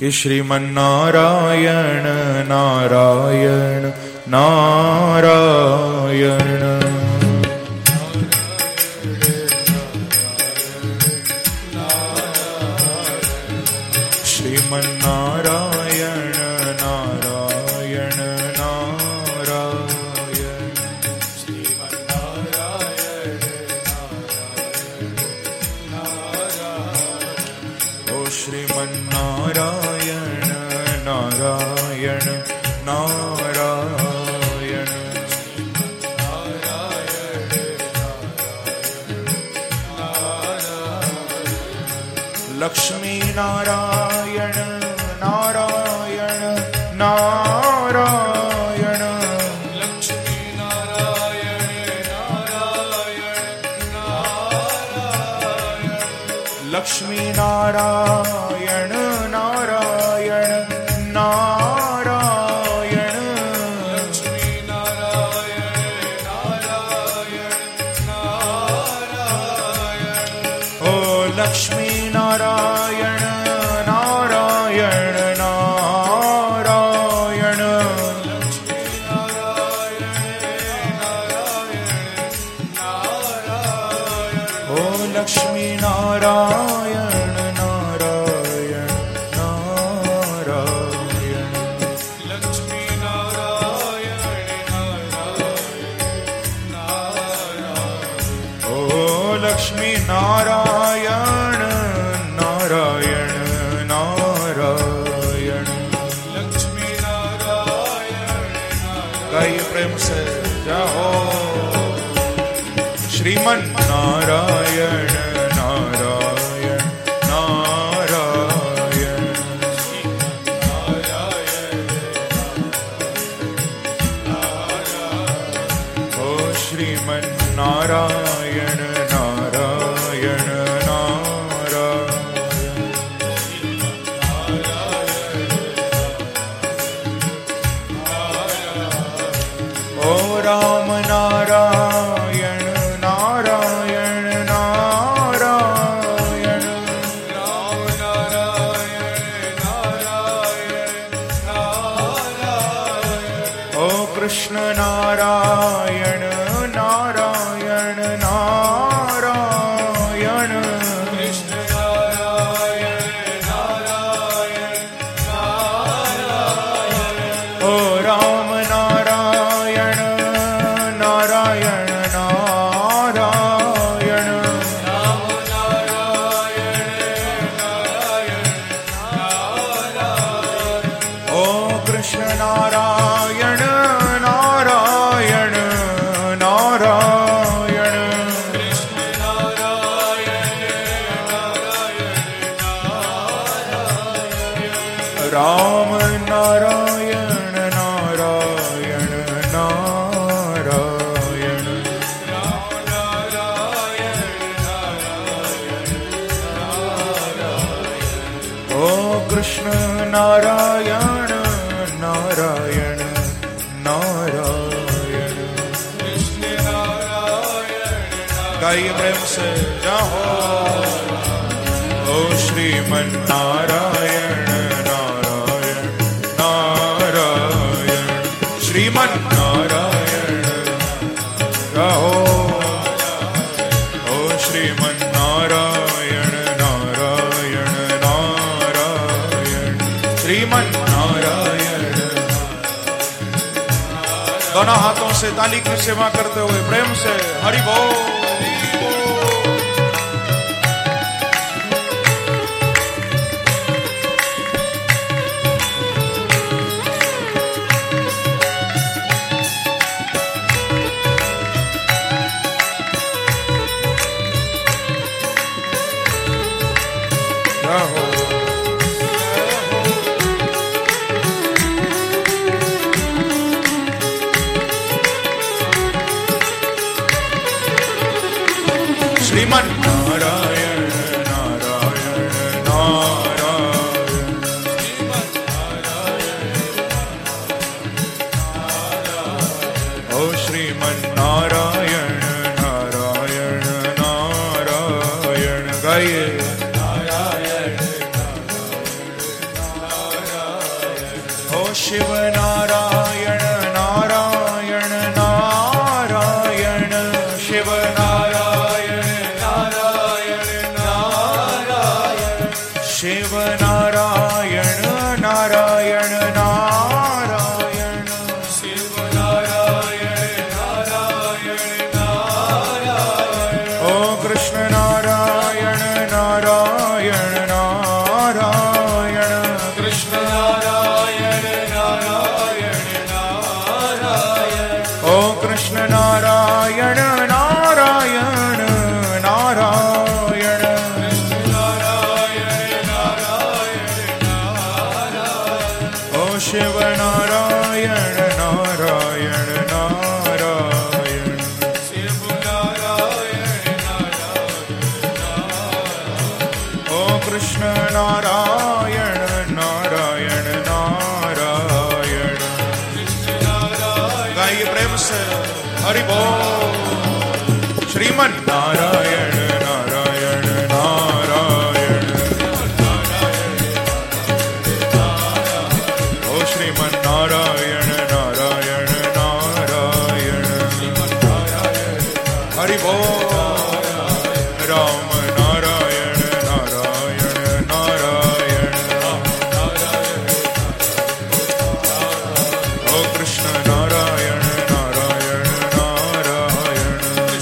कि श्रीमन्नारायण नारायण नारायण। श्रीमन्नारायण नारायण नारायण। श्रीमन्नारायण नारायण। ओ श्रीमन्नारायण नारायण नारायण। लक्ष्मी नारायण नारायण नारायण। लक्ष्मी नारायण नारायण नारायण। लक्ष्मी नारायण नारायण नारायण। लक्ष्मी नारायण नारायण नारायण। ओ लक्ष्मी नारायण नारायण नारायण। लक्ष्मी नारायण नारायण नारायण। ओ लक्ष्मी नारायण नारायण नारायण। लक्ष्मी नारायण नारायण नारायण। ओ लक्ष्मी नारायण नारायण नारायण। लक्ष्मी नारायण नारायण। गाइए प्रेम से जाओ। श्रीमन नारायण नारायण नारायण। ओ श्रीमन नारायण नारायण नारायण। ओ राम नारायण नारायण नारायण। राम नारायण नारायण नारायण। ओ कृष्ण नारायण नारायण नारायण। कृष्ण नारायण नारायण नारायण। ओ राम नारायण नारायण नारायण। राम नारायण नारायण नारायण। ओ कृष्ण नारायण नारायण नारायण। कृष्ण नारायण नारायण नारायण। राम नारायण नारायण नारायण। राम नारायण नारायण नारायण। ओ कृष्ण नारायण नारायण नारायण। कृष्ण नारायण। गाइए प्रेम से जाओ। ओ श्रीमन नारायण नारायण नारायण। श्रीमन नारायण जाओ। ओ श्रीमन नारायण नारायण नारायण। श्रीमन नारायण। दोनों हाथों से ताली की सेवा करते हुए प्रेम से हरि बोल। शिव नारायण नारायण नारायण शिव नारायण नारायण नारायण शिव नारायण नारायण नारायण शिव नारायण नारायण नारायण ओ कृष्ण नारायण नारायण नारायण कृष्ण नारायण नारायण नारायण ओ कृष्ण नारायण नारायण नारायण कृष्ण नारायण नारायण नारायण ओ शिव नारायण नारायण नारायण शिव नारायण नारायण ओ कृष्ण नारायण नारायण नारायण गाइए प्रेम से हरि बोल श्रीमन नारायण नारायण नारायण ओ श्रीमन नारायण नारायण नारायण हरि बोल राम नारायण नारायण नारायण ओ कृष्ण नारायण नारायण नारायण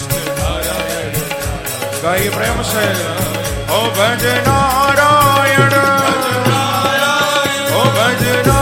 गाइए प्रेम से ओ भज नारायण ओ भज नारायण